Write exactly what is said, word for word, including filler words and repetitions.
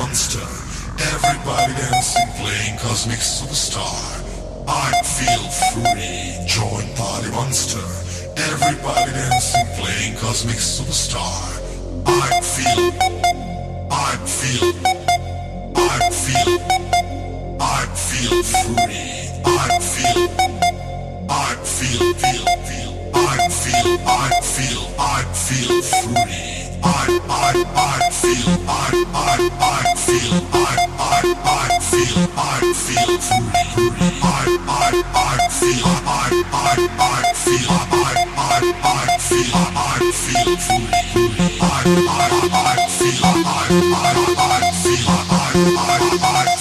monster. Everybody dancing, playing cosmic superstar. I feel free, join party monster. Everybody dancing, playing cosmic superstar. I feel, I feel, I feel, I feel free. I feel, I feel, feel, feel. I feel, I feel, I feel free. I, I, I feel, I, I, I feel, I, I, I feel, I feel free. I, I, I feel, I, I, I feel, I, I, I feel, I feel free. I, I, I feel, I, I, I feel, I, I, I